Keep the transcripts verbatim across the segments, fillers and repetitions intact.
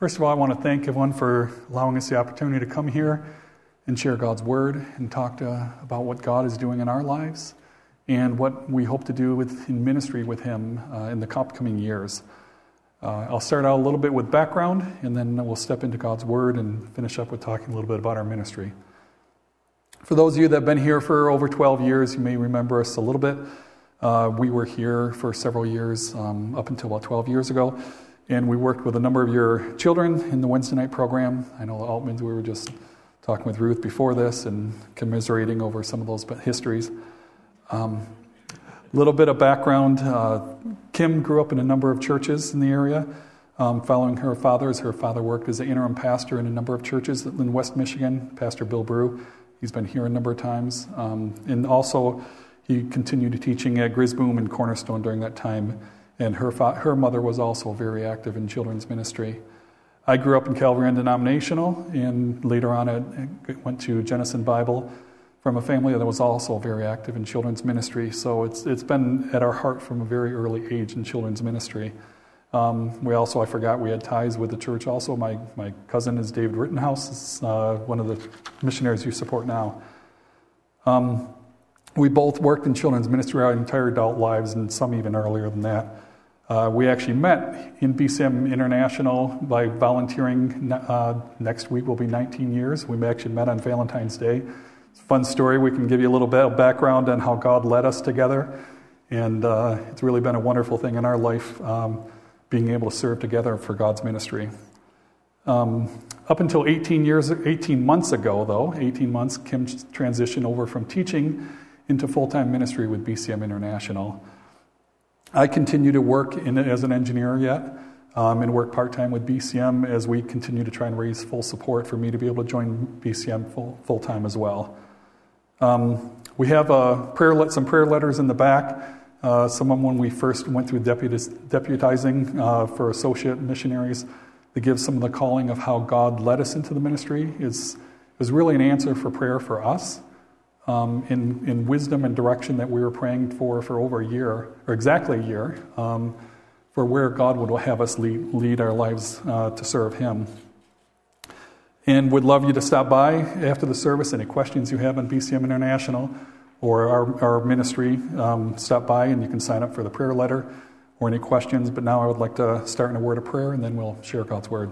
First of all, I want to thank everyone for allowing us the opportunity to come here and share God's Word and talk to, about what God is doing in our lives and what we hope to do with, in ministry with Him uh, in the upcoming years. Uh, I'll start out a little bit with background, and then we'll step into God's Word and finish up with talking a little bit about our ministry. For those of you that have been here for over twelve years, you may remember us a little bit. Uh, we were here for several years, um, up until about twelve years ago. And we worked with a number of your children in the Wednesday night program. I know the Altmans, we were just talking with Ruth before this and commiserating over some of those histories. A um, little bit of background. Uh, Kim grew up in a number of churches in the area, um, following her father, as her father worked as an interim pastor in a number of churches in West Michigan, Pastor Bill Brew. He's been here a number of times. Um, and also, he continued teaching at Grisboom and Cornerstone during that time. And her fa- her mother was also very active in children's ministry. I grew up in Calvary Undenominational, and later on I went to Jenison Bible from a family that was also very active in children's ministry. So it's it's been at our heart from a very early age in children's ministry. Um, we also, I forgot, we had ties with the church also. My, my cousin is David Rittenhouse, uh, one of the missionaries you support now. Um, we both worked in children's ministry our entire adult lives, and some even earlier than that. Uh, we actually met in B C M International by volunteering. Uh, next week will be nineteen years. We actually met on Valentine's Day. It's a fun story. We can give you a little bit of background on how God led us together. And uh, it's really been a wonderful thing in our life, um, being able to serve together for God's ministry. Um, up until eighteen years, eighteen months ago, though, eighteen months, Kim transitioned over from teaching into full-time ministry with B C M International. I continue to work in as an engineer yet um, and work part-time with B C M as we continue to try and raise full support for me to be able to join B C M full, full-time as well. Um, we have a prayer, some prayer letters in the back. Uh, some of them when we first went through deputis, deputizing uh, for associate missionaries that gives some of the calling of how God led us into the ministry. It's, is really an answer for prayer for us. Um, in, in wisdom and direction that we were praying for for over a year, or exactly a year, um, for where God would have us lead, lead our lives uh, to serve Him. And would love you to stop by after the service. Any questions you have on B C M International or our, our ministry, um, stop by and you can sign up for the prayer letter or any questions. But now I would like to start in a word of prayer, and then we'll share God's Word.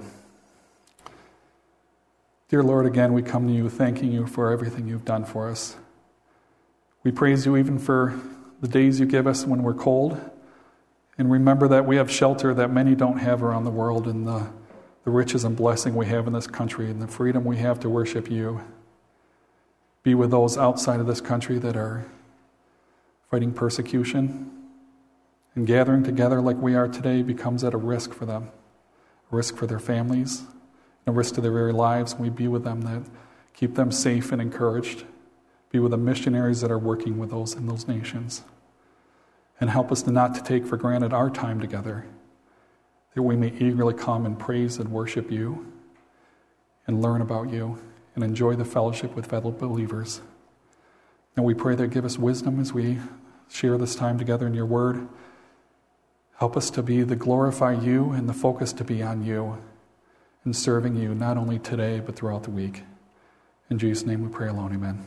Dear Lord, again, we come to you thanking you for everything you've done for us. We praise you even for the days you give us when we're cold. And remember that we have shelter that many don't have around the world, and the, the riches and blessing we have in this country and the freedom we have to worship you. Be with those outside of this country that are fighting persecution. And gathering together like we are today becomes at a risk for them, a risk for their families, a risk to their very lives. We be with them, that keep them safe and encouraged. Be with the missionaries that are working with those in those nations. And help us to not to take for granted our time together, that we may eagerly come and praise and worship you and learn about you and enjoy the fellowship with fellow believers. And we pray that give us wisdom as we share this time together in your word. Help us to be the glorify you and the focus to be on you, and serving you not only today but throughout the week. In Jesus' name we pray alone, amen.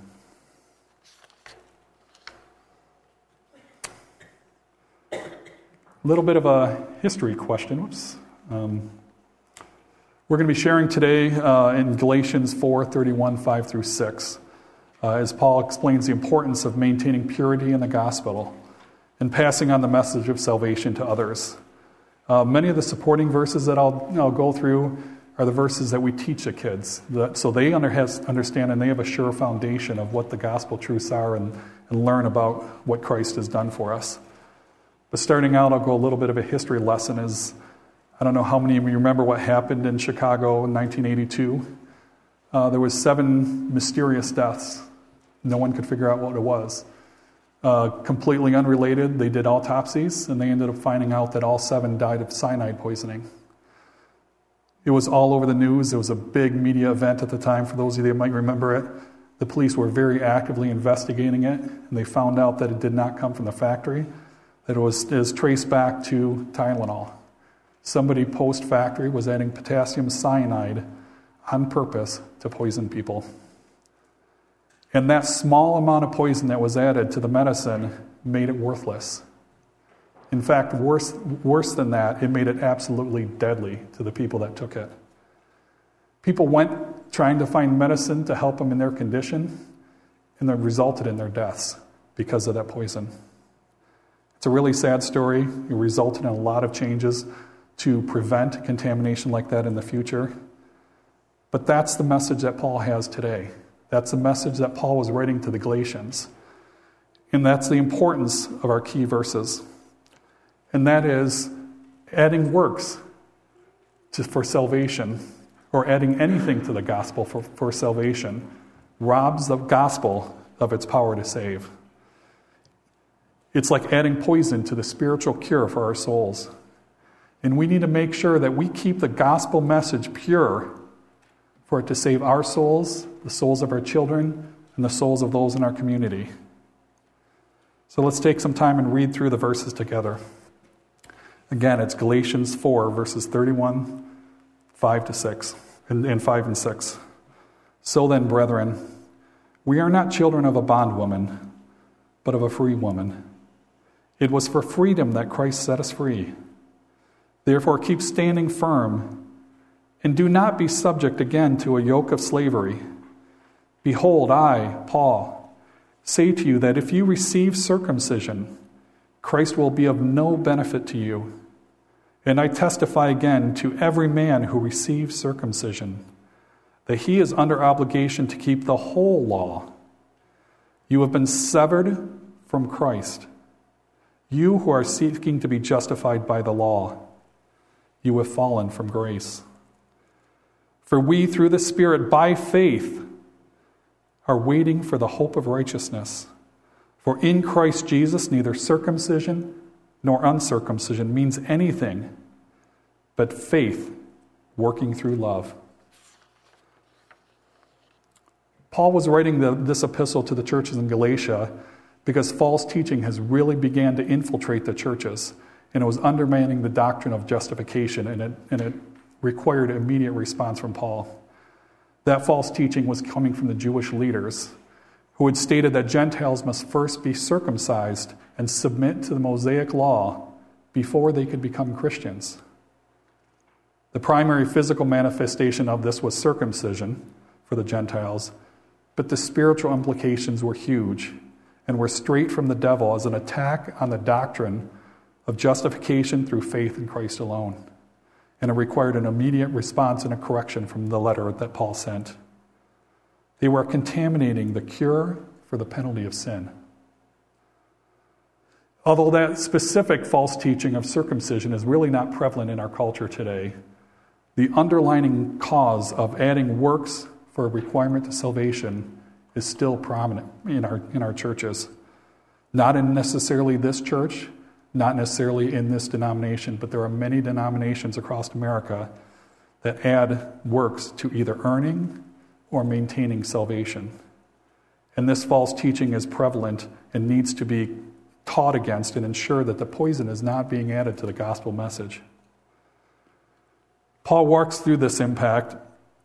A little bit of a history question. Whoops. Um, we're going to be sharing today uh, in Galatians four, thirty-one, five through six, uh, as Paul explains the importance of maintaining purity in the gospel and passing on the message of salvation to others. Uh, many of the supporting verses that I'll, I'll go through are the verses that we teach the kids, that, so they under, has, understand and they have a sure foundation of what the gospel truths are and, and learn about what Christ has done for us. But starting out, I'll go a little bit of a history lesson. Is I don't know how many of you remember what happened in Chicago in nineteen eighty-two. Uh, there was seven mysterious deaths. No one could figure out what it was. Uh, completely unrelated, they did autopsies, and they ended up finding out that all seven died of cyanide poisoning. It was all over the news. It was a big media event at the time. For those of you that might remember it, the police were very actively investigating it, and they found out that it did not come from the factory, that it was, it was traced back to Tylenol. Somebody post-factory was adding potassium cyanide on purpose to poison people. And that small amount of poison that was added to the medicine made it worthless. In fact, worse, worse than that, it made it absolutely deadly to the people that took it. People went trying to find medicine to help them in their condition, and that resulted in their deaths because of that poison. It's a really sad story. It resulted in a lot of changes to prevent contamination like that in the future. But that's the message that Paul has today. That's the message that Paul was writing to the Galatians. And that's the importance of our key verses. And that is adding works to, for salvation, or adding anything to the gospel for, for salvation, robs the gospel of its power to save. It's like adding poison to the spiritual cure for our souls. And we need to make sure that we keep the gospel message pure for it to save our souls, the souls of our children, and the souls of those in our community. So let's take some time and read through the verses together. Again, it's Galatians four, verses thirty-one, five to six, and, and five and six. So then, brethren, we are not children of a bondwoman, but of a free woman. It was for freedom that Christ set us free. Therefore, keep standing firm, and do not be subject again to a yoke of slavery. Behold, I, Paul, say to you that if you receive circumcision, Christ will be of no benefit to you. And I testify again to every man who receives circumcision, that he is under obligation to keep the whole law. You have been severed from Christ, you who are seeking to be justified by the law. You have fallen from grace. For we, through the Spirit, by faith, are waiting for the hope of righteousness. For in Christ Jesus, neither circumcision nor uncircumcision means anything, but faith working through love. Paul was writing the, this epistle to the churches in Galatia because false teaching has really began to infiltrate the churches, and it was undermining the doctrine of justification, and it, and it required immediate response from Paul. That false teaching was coming from the Jewish leaders, who had stated that Gentiles must first be circumcised and submit to the Mosaic law before they could become Christians. The primary physical manifestation of this was circumcision for the Gentiles, but the spiritual implications were huge and were straight from the devil as an attack on the doctrine of justification through faith in Christ alone. And it required an immediate response and a correction from the letter that Paul sent. They were contaminating the cure for the penalty of sin. Although that specific false teaching of circumcision is really not prevalent in our culture today, the underlying cause of adding works for a requirement to salvation is still prominent in our in our churches. Not in necessarily this church, not necessarily in this denomination, but there are many denominations across America that add works to either earning or maintaining salvation. And this false teaching is prevalent and needs to be taught against and ensure that the poison is not being added to the gospel message. Paul walks through this impact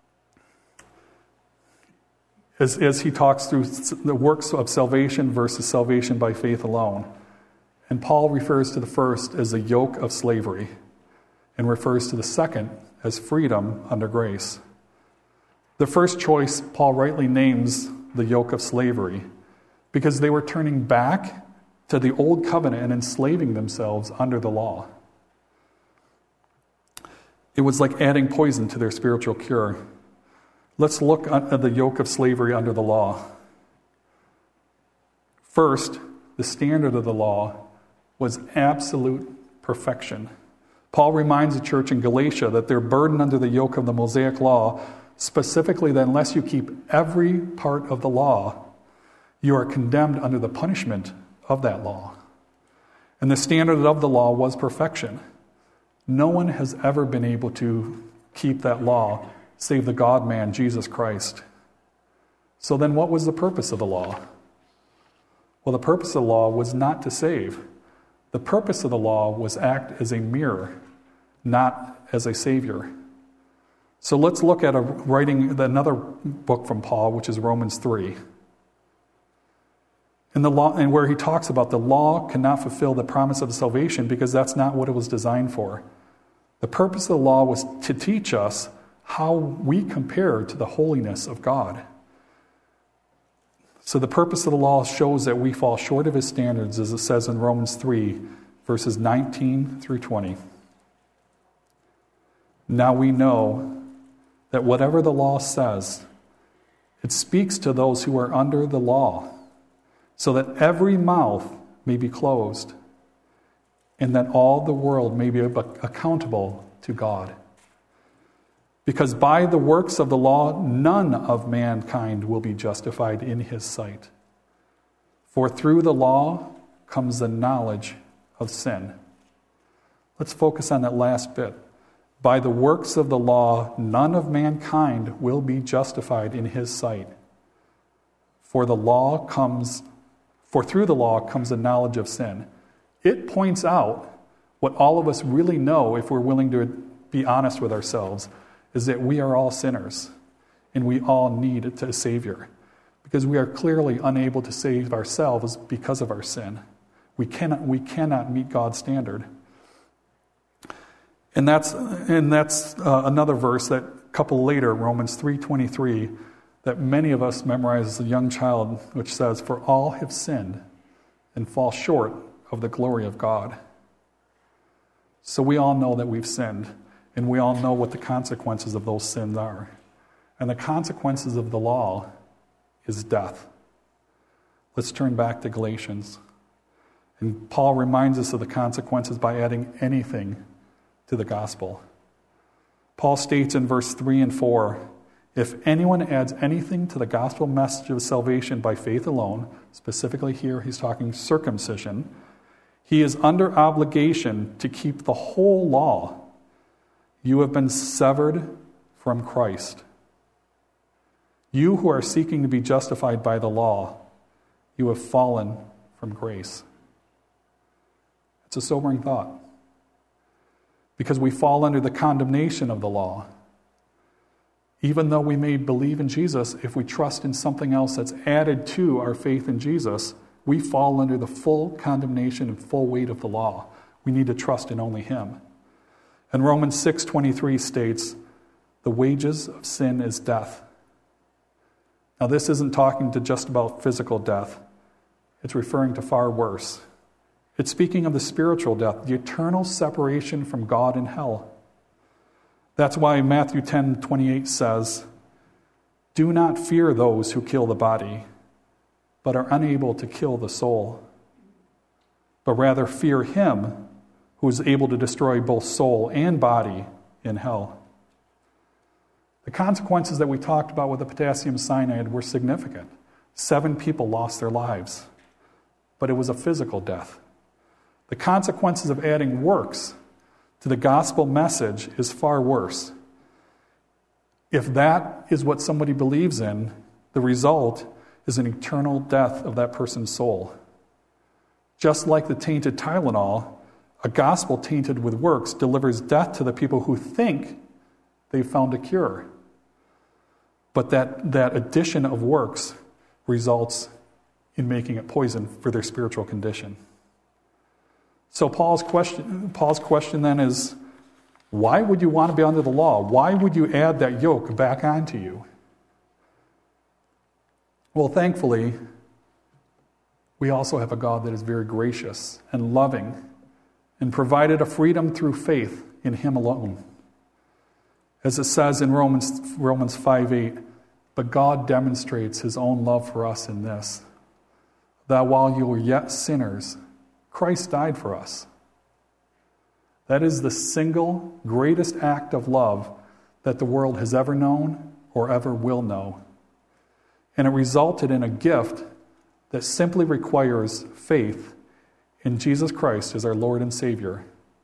as, as he talks through the works of salvation versus salvation by faith alone. And Paul refers to the first as the yoke of slavery and refers to the second as freedom under grace. The first choice, Paul rightly names the yoke of slavery because they were turning back to the old covenant and enslaving themselves under the law. It was like adding poison to their spiritual cure. Let's look at the yoke of slavery under the law. First, the standard of the law was absolute perfection. Paul reminds the church in Galatia that they're burdened under the yoke of the Mosaic law, specifically that unless you keep every part of the law, you are condemned under the punishment of that law. And the standard of the law was perfection. No one has ever been able to keep that law save the God-man, Jesus Christ. So then what was the purpose of the law? Well, the purpose of the law was not to save. The purpose of the law was act as a mirror, not as a Savior. So let's look at a writing, another book from Paul, which is Romans three. And, the law, and where he talks about the law cannot fulfill the promise of salvation because that's not what it was designed for. The purpose of the law was to teach us how we compare to the holiness of God. So the purpose of the law shows that we fall short of his standards, as it says in Romans three, verses nineteen through twenty. Now we know that whatever the law says, it speaks to those who are under the law, so that every mouth may be closed, and that all the world may be accountable to God. Because by the works of the law, none of mankind will be justified in his sight. For through the law comes the knowledge of sin. Let's focus on that last bit. By the works of the law, none of mankind will be justified in his sight. For the law comes, for through the law comes the knowledge of sin. It points out what all of us really know, if we're willing to be honest with ourselves, is that we are all sinners and we all need a Savior, because we are clearly unable to save ourselves because of our sin. We cannot, we cannot meet God's standard. And that's, and that's uh, another verse that a couple later, Romans three twenty-three, that many of us memorize as a young child, which says, "For all have sinned and fall short of the glory of God." So we all know that we've sinned, and we all know what the consequences of those sins are. And the consequences of the law is death. Let's turn back to Galatians. And Paul reminds us of the consequences by adding anything to the gospel. Paul states in verse three and four, "If anyone adds anything to the gospel message of salvation by faith alone," specifically here he's talking circumcision, "he is under obligation to keep the whole law. You have been severed from Christ. You who are seeking to be justified by the law, you have fallen from grace." It's a sobering thought, because we fall under the condemnation of the law. Even though we may believe in Jesus, if we trust in something else that's added to our faith in Jesus, we fall under the full condemnation and full weight of the law. We need to trust in only him. And Romans six twenty-three states, "The wages of sin is death." Now this isn't talking to just about physical death. It's referring to far worse. It's speaking of the spiritual death, the eternal separation from God in hell. That's why Matthew ten twenty-eight says, "Do not fear those who kill the body, but are unable to kill the soul, but rather fear him who is able to destroy both soul and body in hell." The consequences that we talked about with the potassium cyanide were significant. Seven people lost their lives, but it was a physical death. The consequences of adding works to the gospel message is far worse. If that is what somebody believes in, the result is an eternal death of that person's soul. Just like the tainted Tylenol, a gospel tainted with works delivers death to the people who think they've found a cure. But that, that addition of works results in making it poison for their spiritual condition. So Paul's question, Paul's question then is, why would you want to be under the law? Why would you add that yoke back onto you? Well, thankfully, we also have a God that is very gracious and loving and provided a freedom through faith in him alone. As it says in Romans, Romans five eight, "But God demonstrates his own love for us in this, that while you were yet sinners, Christ died for us." That is the single greatest act of love that the world has ever known or ever will know. And it resulted in a gift that simply requires faith in Jesus Christ as our Lord and Savior.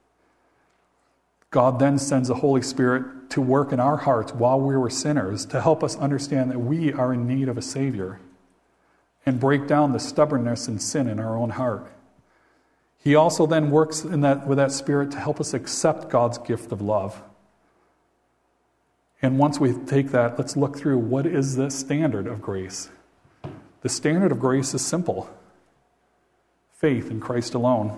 God then sends the Holy Spirit to work in our hearts while we were sinners to help us understand that we are in need of a Savior and break down the stubbornness and sin in our own heart. He also then works in that, with that Spirit to help us accept God's gift of love. And once we take that, let's look through what is the standard of grace. The standard of grace is simple. Faith in Christ alone.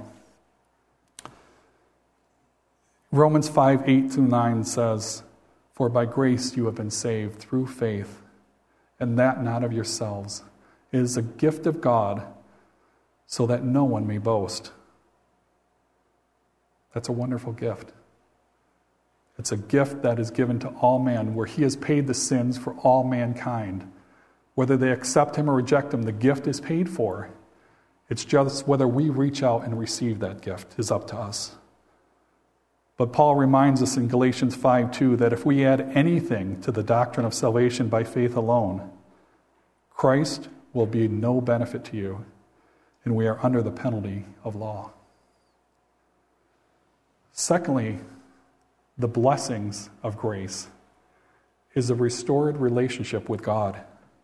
Romans five, eight through nine says, "For by grace you have been saved through faith, and that not of yourselves. It is a gift of God, so that no one may boast." That's a wonderful gift. It's a gift that is given to all men, where he has paid the sins for all mankind. Whether they accept him or reject him, the gift is paid for. It's just whether we reach out and receive that gift is up to us. But Paul reminds us in Galatians five two that if we add anything to the doctrine of salvation by faith alone, Christ will be no benefit to you, and we are under the penalty of law. Secondly, the blessings of grace is a restored relationship with God.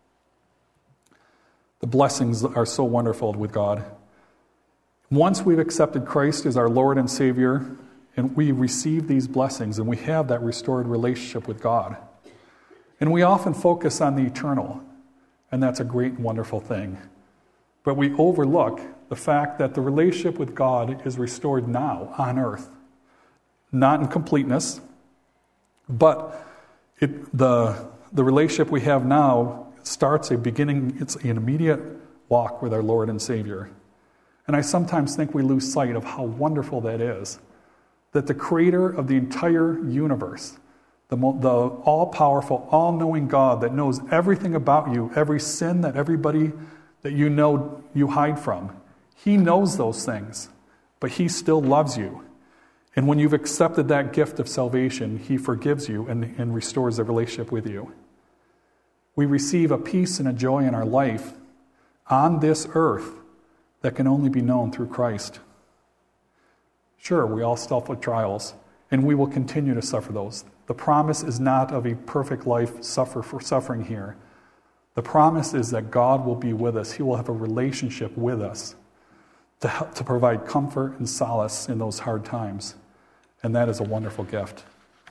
The blessings are so wonderful with God. Once we've accepted Christ as our Lord and Savior, and we receive these blessings, and we have that restored relationship with God. And we often focus on the eternal, and that's a great and wonderful thing. But we overlook the fact that the relationship with God is restored now on earth. Not in completeness, but it, the, the relationship we have now starts a beginning, it's an immediate walk with our Lord and Savior. And I sometimes think we lose sight of how wonderful that is. That the creator of the entire universe, the, the all-powerful, all-knowing God that knows everything about you, every sin that everybody that you know you hide from, he knows those things, but he still loves you. And when you've accepted that gift of salvation, he forgives you and, and restores the relationship with you. We receive a peace and a joy in our life on this earth that can only be known through Christ. Sure, we all suffer trials, and we will continue to suffer those. The promise is not of a perfect life suffer for suffering here. The promise is that God will be with us. He will have a relationship with us to help, to provide comfort and solace in those hard times. And that is a wonderful gift.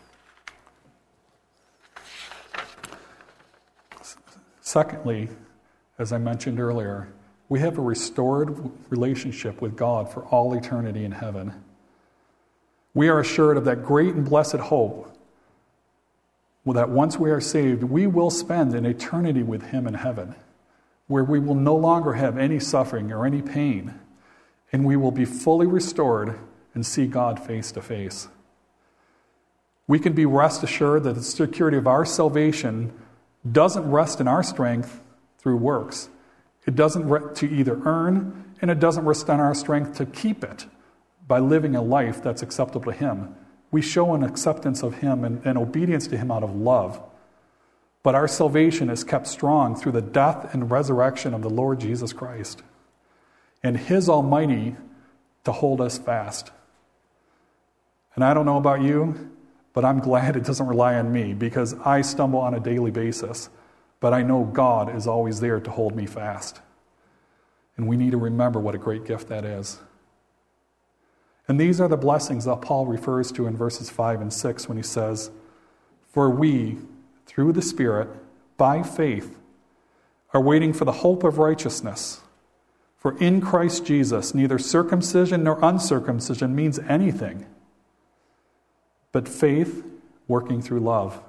Secondly, as I mentioned earlier, we have a restored relationship with God for all eternity in heaven. We are assured of that great and blessed hope that once we are saved, we will spend an eternity with him in heaven, where we will no longer have any suffering or any pain, and we will be fully restored and see God face to face. We can be rest assured that the security of our salvation doesn't rest in our strength through works. It doesn't rest to either earn, and it doesn't rest on our strength to keep it by living a life that's acceptable to him. We show an acceptance of him and, and obedience to him out of love. But our salvation is kept strong through the death and resurrection of the Lord Jesus Christ, and his almighty to hold us fast. And I don't know about you, but I'm glad it doesn't rely on me, because I stumble on a daily basis. But I know God is always there to hold me fast. And we need to remember what a great gift that is. And these are the blessings that Paul refers to in verses five and six when he says, "For we, through the Spirit, by faith, are waiting for the hope of righteousness. For in Christ Jesus, neither circumcision nor uncircumcision means anything, but faith working through love."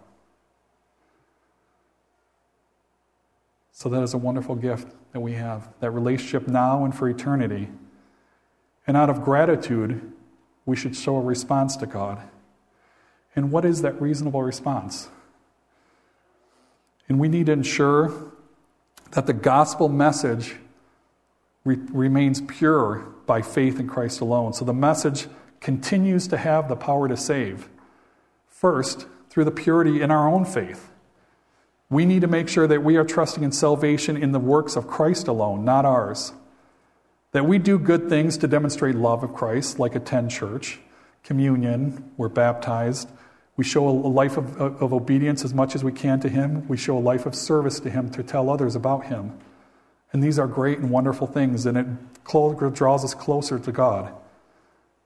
So that is a wonderful gift that we have, that relationship now and for eternity. And out of gratitude, we should show a response to God. And what is that reasonable response? And we need to ensure that the gospel message re- remains pure by faith in Christ alone. So the message continues to have the power to save. First, through the purity in our own faith. We need to make sure that we are trusting in salvation in the works of Christ alone, not ours. That we do good things to demonstrate love of Christ, like attend church, communion, we're baptized. We show a life of, of obedience as much as we can to him. We show a life of service to him to tell others about him. And these are great and wonderful things, and it draws us closer to God.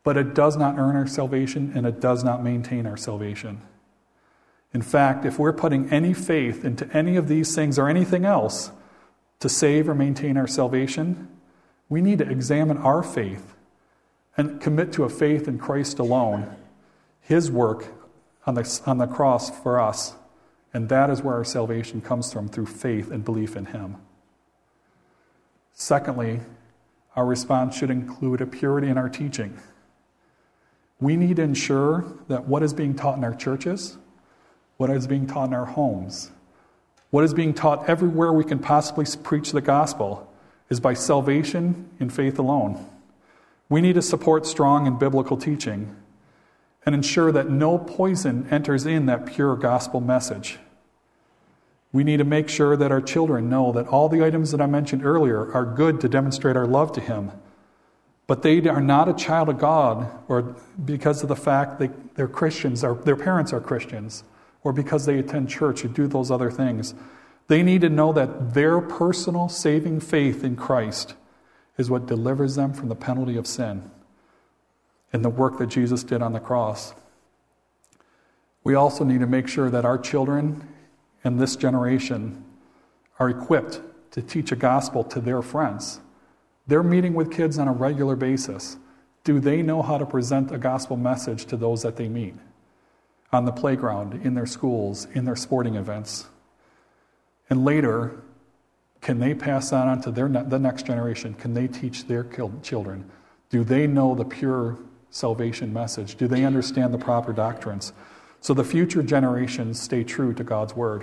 but it does not earn our salvation and it does not maintain our salvation. In fact, if we're putting any faith into any of these things or anything else to save or maintain our salvation, we need to examine our faith and commit to a faith in Christ alone, His work on the, on the cross for us. And that is where our salvation comes from, through faith and belief in Him. Secondly, our response should include a purity in our teaching. We need to ensure that what is being taught in our churches, what is being taught in our homes, what is being taught everywhere we can possibly preach the gospel is by salvation in faith alone. We need to support strong and biblical teaching and ensure that no poison enters in that pure gospel message. We need to make sure that our children know that all the items that I mentioned earlier are good to demonstrate our love to Him, but they are not a child of God or because of the fact that they're Christians, or their parents are Christians, or because they attend church or do those other things. They need to know that their personal saving faith in Christ is what delivers them from the penalty of sin and the work that Jesus did on the cross. We also need to make sure that our children and this generation are equipped to teach a gospel to their friends. They're meeting with kids on a regular basis. Do they know how to present a gospel message to those that they meet? On the playground, in their schools, in their sporting events. And later, can they pass that on to their ne- the next generation? Can they teach their children? Do they know the pure salvation message? Do they understand the proper doctrines? So the future generations stay true to God's word.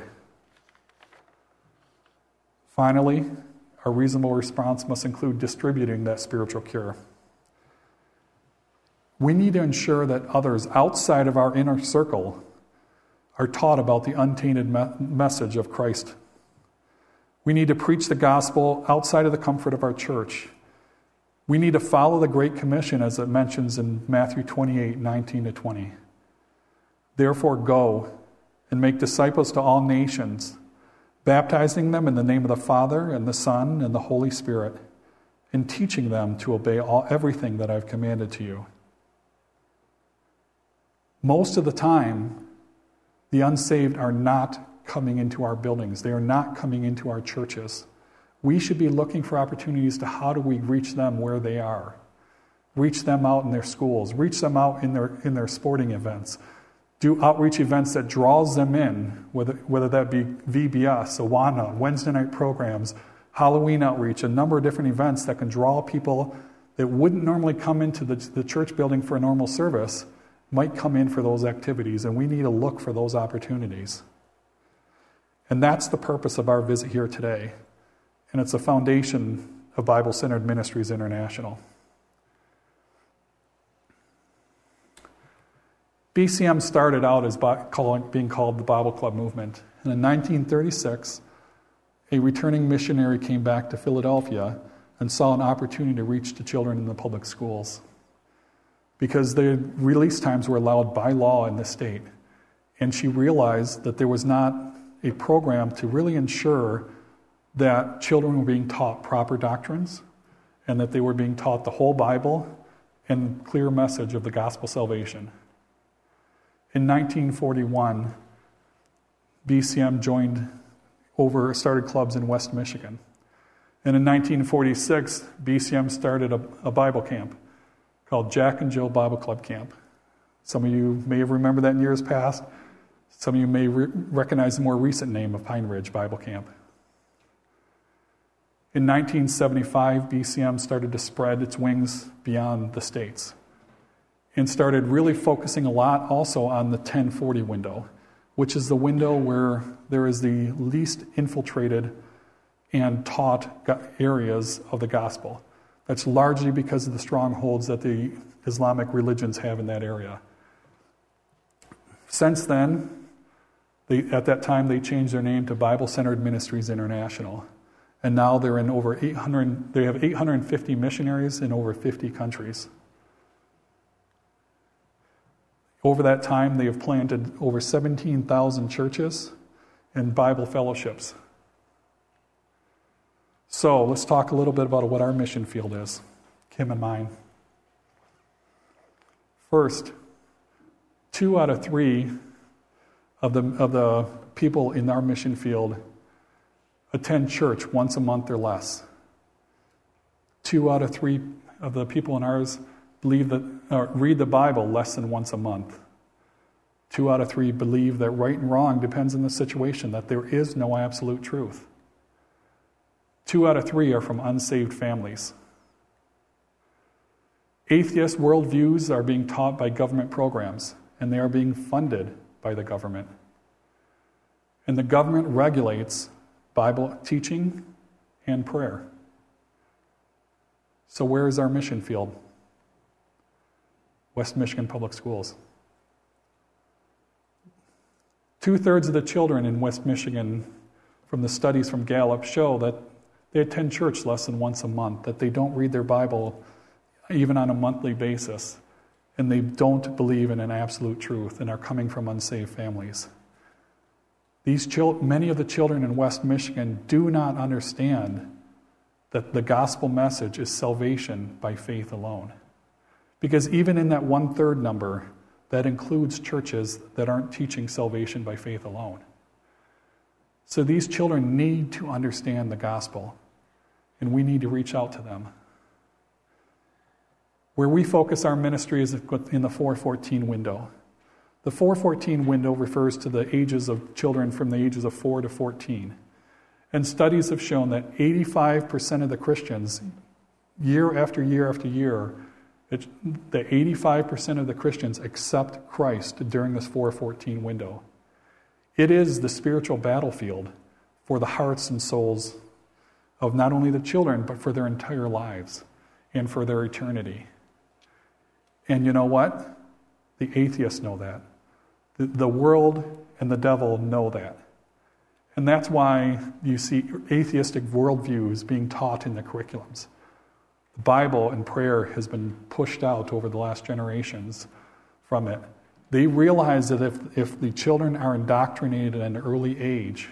Finally, our reasonable response must include distributing that spiritual cure. We need to ensure that others outside of our inner circle are taught about the untainted me- message of Christ. We need to preach the gospel outside of the comfort of our church. We need to follow the Great Commission as it mentions in Matthew twenty-eight, nineteen to twenty. Therefore go and make disciples to all nations, baptizing them in the name of the Father and the Son and the Holy Spirit, and teaching them to obey all everything that I've commanded to you. Most of the time, the unsaved are not coming into our buildings. They are not coming into our churches. We should be looking for opportunities to how do we reach them where they are. Reach them out in their schools. Reach them out in their in their sporting events. Do outreach events that draws them in, whether, whether that be V B S, Awana, Wednesday night programs, Halloween outreach, a number of different events that can draw people that wouldn't normally come into the, the church building for a normal service, might come in for those activities, and we need to look for those opportunities. And that's the purpose of our visit here today. And it's a foundation of Bible-Centered Ministries International. B C M started out as being called the Bible Club Movement. And in nineteen thirty-six, a returning missionary came back to Philadelphia and saw an opportunity to reach the children in the public schools. Because the release times were allowed by law in the state. And she realized that there was not a program to really ensure that children were being taught proper doctrines and that they were being taught the whole Bible and clear message of the gospel salvation. In nineteen forty-one, B C M joined over, started clubs in West Michigan. And in nineteen forty-six, B C M started a, a Bible camp called Jack and Jill Bible Club Camp. Some of you may have remembered that in years past. Some of you may re- recognize the more recent name of Pine Ridge Bible Camp. In nineteen seventy-five, B C M started to spread its wings beyond the States and started really focusing a lot also on the ten forty window, which is the window where there is the least infiltrated and taught areas of the gospel. That's largely because of the strongholds that the Islamic religions have in that area. Since then, they, at that time, they changed their name to Bible-Centered Ministries International. And now they're in over eight hundred, they have eight hundred fifty missionaries in over fifty countries. Over that time, they have planted over seventeen thousand churches and Bible fellowships. So let's talk a little bit about what our mission field is, Kim and mine. First, two out of three of the, of the people in our mission field attend church once a month or less. Two out of three of the people in ours believe that uh, read the Bible less than once a month. Two out of three believe that right and wrong depends on the situation, that there is no absolute truth. Two out of three are from unsaved families. Atheist worldviews are being taught by government programs, and they are being funded by the government. And the government regulates Bible teaching and prayer. So where is our mission field? West Michigan Public Schools. Two-thirds of the children in West Michigan, from the studies from Gallup, show that they attend church less than once a month, that they don't read their Bible even on a monthly basis, and they don't believe in an absolute truth and are coming from unsaved families. These chil- many of the children in West Michigan do not understand that the gospel message is salvation by faith alone. Because even in that one-third number, that includes churches that aren't teaching salvation by faith alone. So these children need to understand the gospel, and we need to reach out to them. Where we focus our ministry is in the four fourteen window. The four fourteen window refers to the ages of children from the ages of four to fourteen. And studies have shown that eighty-five percent of the Christians, year after year after year, it, the eighty-five percent of the Christians accept Christ during this four fourteen window. It is the spiritual battlefield for the hearts and souls of not only the children, but for their entire lives and for their eternity. And you know what? The atheists know that. The, the world and the devil know that. And that's why you see atheistic worldviews being taught in the curriculums. The Bible and prayer has been pushed out over the last generations from it. They realize that if, if the children are indoctrinated at an early age,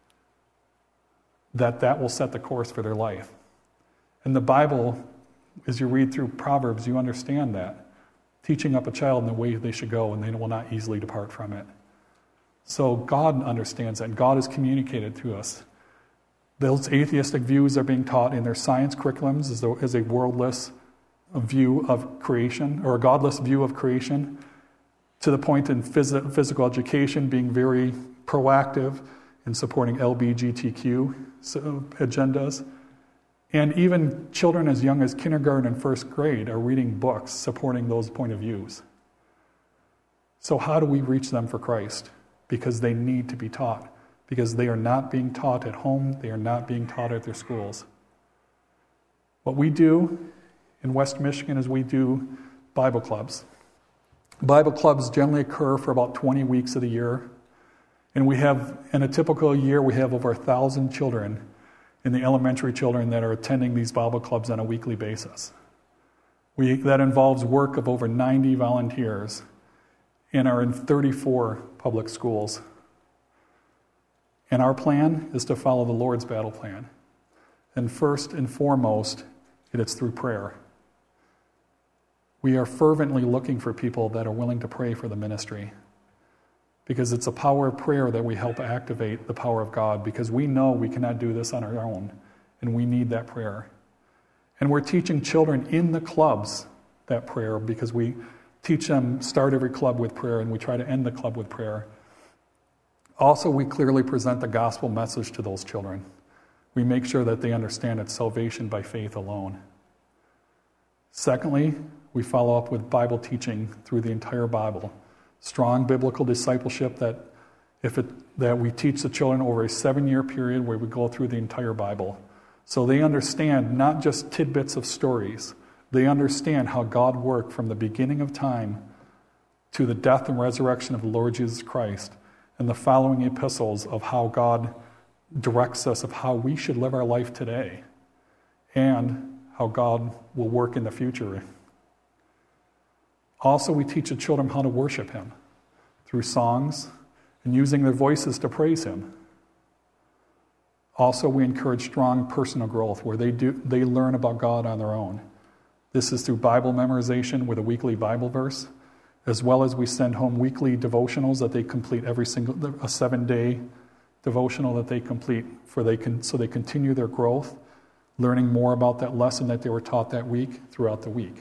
that that will set the course for their life. And the Bible, as you read through Proverbs, you understand that. Teaching up a child in the way they should go, and they will not easily depart from it. So God understands that, and God has communicated to us. Those atheistic views are being taught in their science curriculums as a, as a worldless view of creation, or a godless view of creation, to the point in phys- physical education being very proactive in supporting L G B T Q agendas. And even children as young as kindergarten and first grade are reading books supporting those point of views. So how do we reach them for Christ? Because they need to be taught. Because they are not being taught at home. They are not being taught at their schools. What we do in West Michigan is we do Bible clubs. Bible clubs generally occur for about twenty weeks of the year. And we have, in a typical year, we have over a thousand children in the elementary children that are attending these Bible clubs on a weekly basis. We, that involves work of over ninety volunteers and are in thirty-four public schools. And our plan is to follow the Lord's battle plan. And first and foremost, it is through prayer. We are fervently looking for people that are willing to pray for the ministry, because it's a power of prayer that we help activate the power of God, because we know we cannot do this on our own, and we need that prayer. And we're teaching children in the clubs that prayer, because we teach them, start every club with prayer, and we try to end the club with prayer. Also, we clearly present the gospel message to those children. We make sure that they understand it's salvation by faith alone. Secondly, we follow up with Bible teaching through the entire Bible. Strong biblical discipleship that if it that we teach the children over a seven-year period where we go through the entire Bible. So they understand not just tidbits of stories. They understand how God worked from the beginning of time to the death and resurrection of the Lord Jesus Christ, and the following epistles of how God directs us of how we should live our life today, and how God will work in the future. Also, we teach the children how to worship Him through songs and using their voices to praise Him. Also, we encourage strong personal growth where they do they learn about God on their own. This is through Bible memorization with a weekly Bible verse, as well as we send home weekly devotionals that they complete every single, a seven-day devotional that they complete for they can so they continue their growth, learning more about that lesson that they were taught that week throughout the week.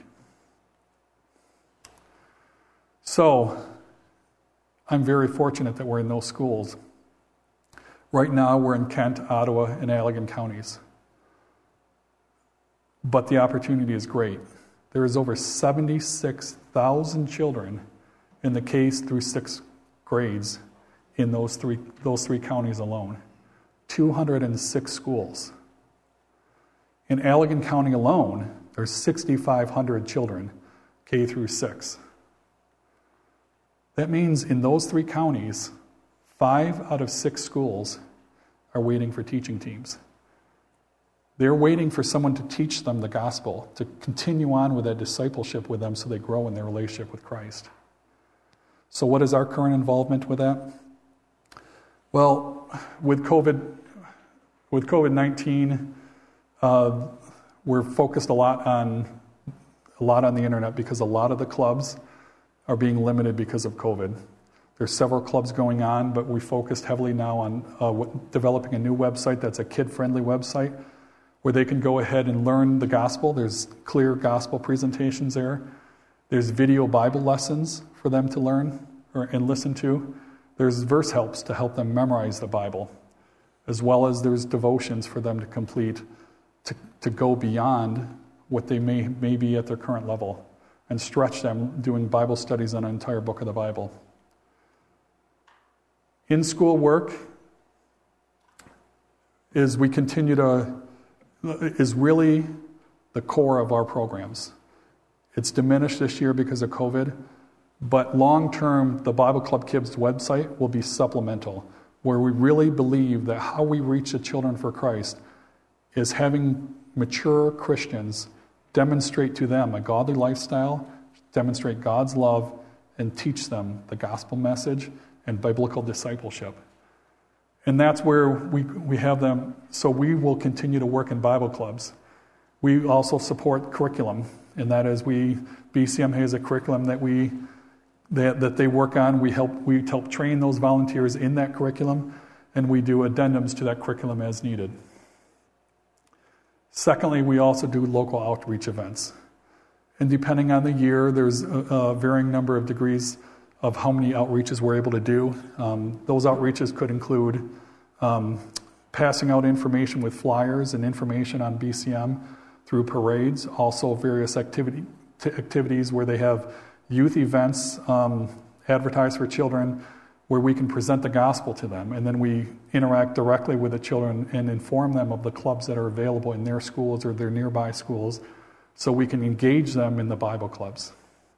So, I'm very fortunate that we're in those schools. Right now, we're in Kent, Ottawa, and Allegan counties. But the opportunity is great. There is over seventy-six thousand children in the K through sixth grades in those three those three counties alone. two hundred six schools. In Allegan County alone, there's six thousand five hundred children, K through six. That means in those three counties, five out of six schools are waiting for teaching teams. They're waiting for someone to teach them the gospel, to continue on with that discipleship with them so they grow in their relationship with Christ. So what is our current involvement with that? Well, with COVID, with COVID nineteen, uh, we're focused a lot on a lot on the internet because a lot of the clubs are being limited because of COVID. There's several clubs going on, but we focused heavily now on uh, what, developing a new website that's a kid-friendly website where they can go ahead and learn the gospel. There's clear gospel presentations there. There's video Bible lessons for them to learn or, and listen to. There's verse helps to help them memorize the Bible, as well as there's devotions for them to complete to, to go beyond what they may, may be at their current level and stretch them doing Bible studies on an entire book of the Bible. In-school work is we continue to is really the core of our programs. It's diminished this year because of COVID, but long-term, the Bible Club Kids website will be supplemental, where we really believe that how we reach the children for Christ is having mature Christians demonstrate to them a godly lifestyle, demonstrate God's love, and teach them the gospel message and biblical discipleship. And that's where we we have them. So we will continue to work in Bible clubs. We also support curriculum, and that is we B C M has a curriculum that we that, that they work on. We help we help train those volunteers in that curriculum, and we do addendums to that curriculum as needed. Secondly, we also do local outreach events. And depending on the year, there's a, a varying number of degrees of how many outreaches we're able to do. Um, those outreaches could include um, passing out information with flyers and information on B C M through parades, also various activity, t- activities where they have youth events um, advertised for children where we can present the gospel to them, and then we interact directly with the children and inform them of the clubs that are available in their schools or their nearby schools so we can engage them in the Bible clubs.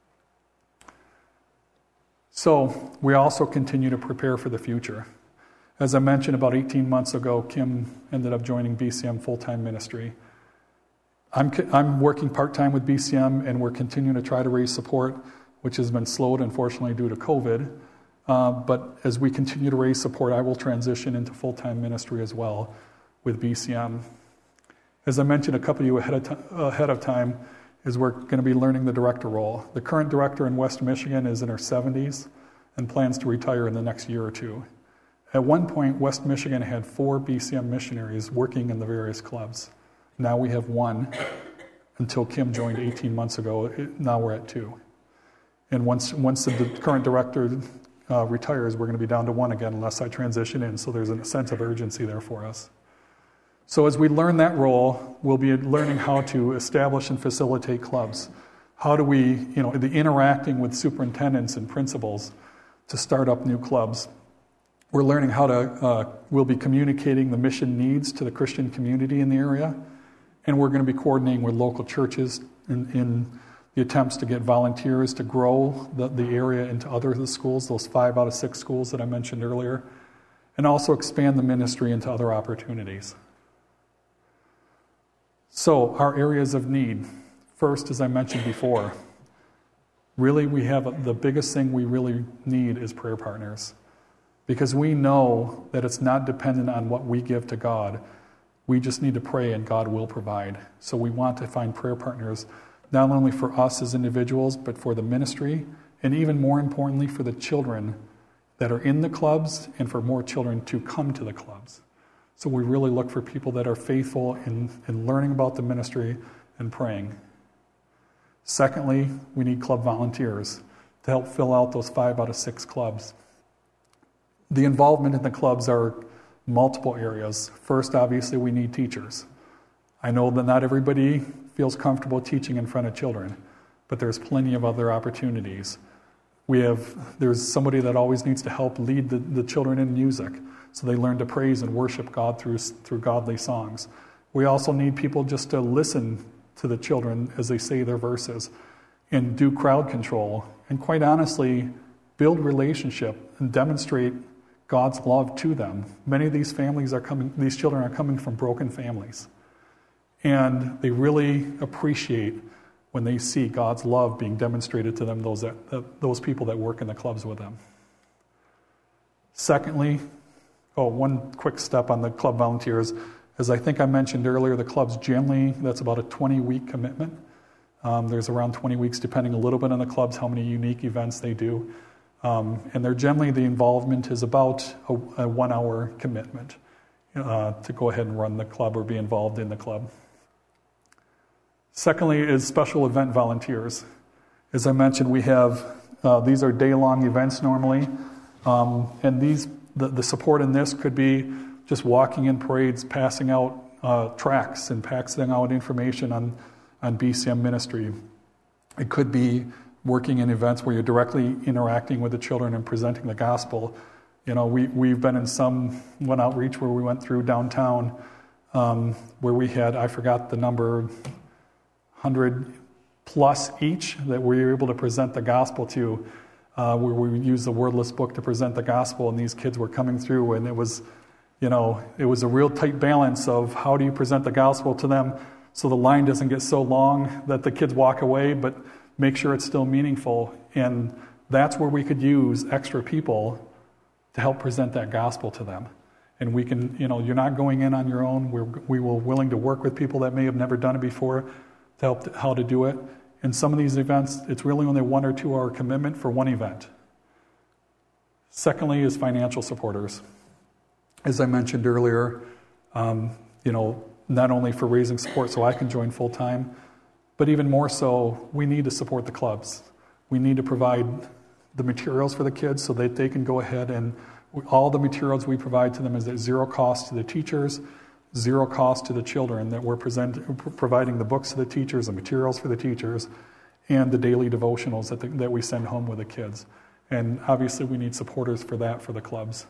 So we also continue to prepare for the future. As I mentioned, about eighteen months ago, Kim ended up joining B C M full-time ministry. I'm, I'm working part-time with B C M, and we're continuing to try to raise support, which has been slowed, unfortunately, due to COVID. Uh, but as we continue to raise support, I will transition into full-time ministry as well with B C M. As I mentioned a couple of you ahead of, t- ahead of time, is we're going to be learning the director role. The current director in West Michigan is in her seventies and plans to retire in the next year or two. At one point, West Michigan had four B C M missionaries working in the various clubs. Now we have one until Kim joined eighteen months ago. Now we're at two. And once once the current director uh, retires, we're going to be down to one again unless I transition in. So there's a sense of urgency there for us. So as we learn that role, we'll be learning how to establish and facilitate clubs. How do we, you know, the interacting with superintendents and principals to start up new clubs. We're learning how to, uh, we'll be communicating the mission needs to the Christian community in the area, and we're going to be coordinating with local churches in, in the attempts to get volunteers to grow the, the area into other of the schools, those five out of six schools that I mentioned earlier, and also expand the ministry into other opportunities. So, our areas of need. First, as I mentioned before, really we have the biggest thing we really need is prayer partners. Because we know that it's not dependent on what we give to God. We just need to pray and God will provide. So we want to find prayer partners, not only for us as individuals, but for the ministry and even more importantly for the children that are in the clubs and for more children to come to the clubs. So we really look for people that are faithful in, in learning about the ministry and praying. Secondly, we need club volunteers to help fill out those five out of six clubs. The involvement in the clubs are multiple areas. First, obviously, we need teachers. I know that not everybody feels comfortable teaching in front of children, but there's plenty of other opportunities. We have, there's somebody that always needs to help lead the, the children in music, so they learn to praise and worship God through, through godly songs. We also need people just to listen to the children as they say their verses and do crowd control and, quite honestly, build relationship and demonstrate God's love to them. Many of these families are coming, these children are coming from broken families. And they really appreciate when they see God's love being demonstrated to them, those, that, those people that work in the clubs with them. Secondly, oh, one quick step on the club volunteers. As I think I mentioned earlier, the clubs generally, that's about a twenty-week commitment. Um, there's around twenty weeks, depending a little bit on the clubs, how many unique events they do. Um, and they're generally, the involvement is about a, a one-hour commitment uh, to go ahead and run the club or be involved in the club. Secondly is special event volunteers. As I mentioned, we have, uh, these are day-long events normally, um, and these the, the support in this could be just walking in parades, passing out uh, tracts and passing out information on, on B C M ministry. It could be working in events where you're directly interacting with the children and presenting the gospel. You know, we, we've been in some one outreach where we went through downtown um, where we had, I forgot the number, one hundred plus each that we were able to present the gospel to, uh, where we used the wordless book to present the gospel, and these kids were coming through, and it was, you know, it was a real tight balance of how do you present the gospel to them so the line doesn't get so long that the kids walk away, but make sure it's still meaningful. And that's where we could use extra people to help present that gospel to them. And we can, you know, you're not going in on your own. We're we were willing to work with people that may have never done it before to help how to do it. In some of these events, it's really only one or two hour commitment for one event. Secondly is financial supporters. As I mentioned earlier, um, you know, not only for raising support so I can join full time, but even more so, we need to support the clubs. We need to provide the materials for the kids so that they can go ahead and all the materials we provide to them is at zero cost to the teachers, zero cost to the children, that we're present, providing the books to the teachers, the materials for the teachers, and the daily devotionals that, the, that we send home with the kids. And obviously we need supporters for that for the clubs.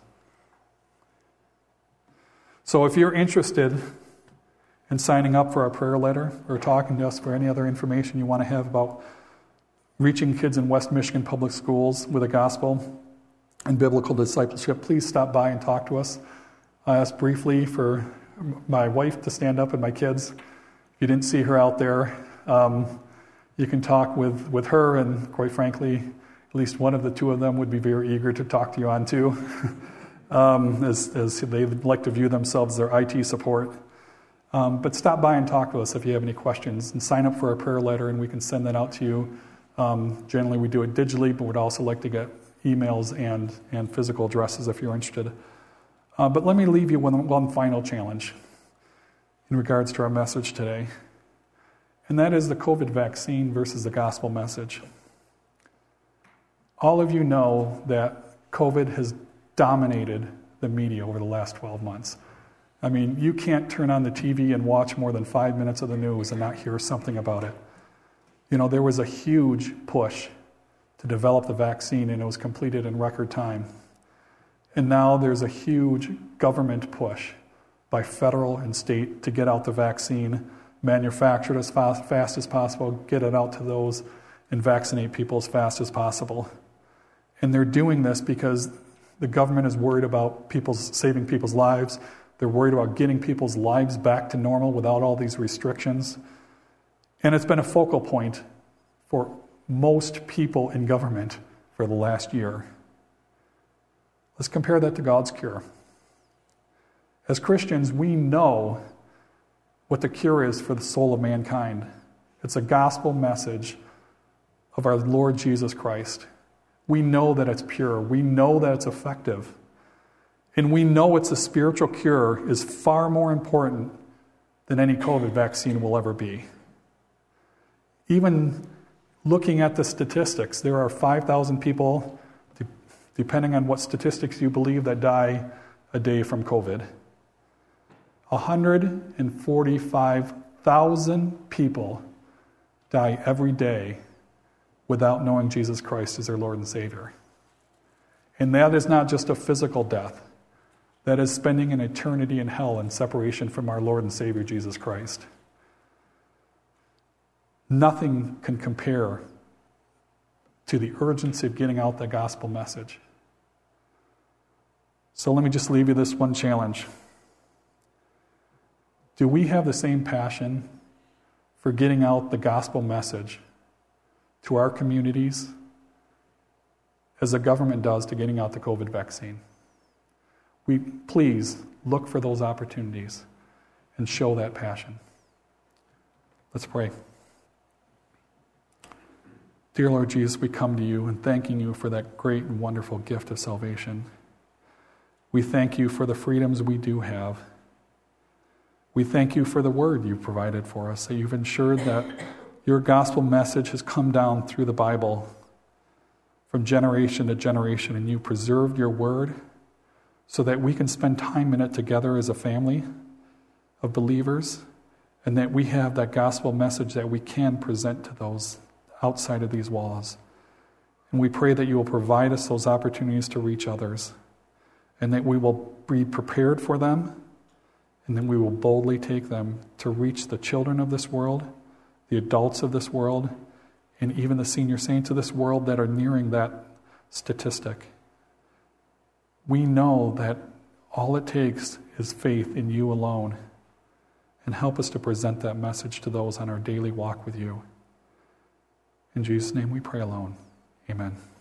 So if you're interested in signing up for our prayer letter or talking to us for any other information you want to have about reaching kids in West Michigan Public Schools with the gospel and biblical discipleship, please stop by and talk to us. I asked briefly for my wife to stand up and my kids. If you didn't see her out there, um, you can talk with, with her, and quite frankly, at least one of the two of them would be very eager to talk to you on too, um, as, as they like to view themselves as their I T support. Um, but stop by and talk to us if you have any questions, and sign up for our prayer letter, and we can send that out to you. Um, generally, we do it digitally, but we'd also like to get emails and, and physical addresses if you're interested. Uh, but let me leave you with one final challenge in regards to our message today, and that is the COVID vaccine versus the gospel message. All of you know that COVID has dominated the media over the last twelve months. I mean, you can't turn on the T V and watch more than five minutes of the news and not hear something about it. You know, there was a huge push to develop the vaccine, and it was completed in record time. And now there's a huge government push by federal and state to get out the vaccine, manufacture it as fast, fast as possible, get it out to those, and vaccinate people as fast as possible. And they're doing this because the government is worried about people's, saving people's lives. They're worried about getting people's lives back to normal without all these restrictions. And it's been a focal point for most people in government for the last year. Let's compare that to God's cure. As Christians, we know what the cure is for the soul of mankind. It's a gospel message of our Lord Jesus Christ. We know that it's pure. We know that it's effective. And we know it's a spiritual cure is far more important than any COVID vaccine will ever be. Even looking at the statistics, there are five thousand people, de- depending on what statistics you believe, that die a day from COVID. one hundred forty-five thousand people die every day without knowing Jesus Christ as their Lord and Savior. And that is not just a physical death. That is spending an eternity in hell in separation from our Lord and Savior, Jesus Christ. Nothing can compare to the urgency of getting out the gospel message. So let me just leave you this one challenge. Do we have the same passion for getting out the gospel message to our communities as the government does to getting out the COVID vaccine? We please look for those opportunities and show that passion. Let's pray. Dear Lord Jesus, we come to you and thanking you for that great and wonderful gift of salvation. We thank you for the freedoms we do have. We thank you for the word you've provided for us, that you've ensured that your gospel message has come down through the Bible from generation to generation, and you preserved your word so that we can spend time in it together as a family of believers, and that we have that gospel message that we can present to those outside of these walls. And we pray that you will provide us those opportunities to reach others, and that we will be prepared for them, and then we will boldly take them to reach the children of this world, the adults of this world, and even the senior saints of this world that are nearing that statistic. We know that all it takes is faith in you alone, and help us to present that message to those on our daily walk with you. In Jesus' name we pray alone. Amen.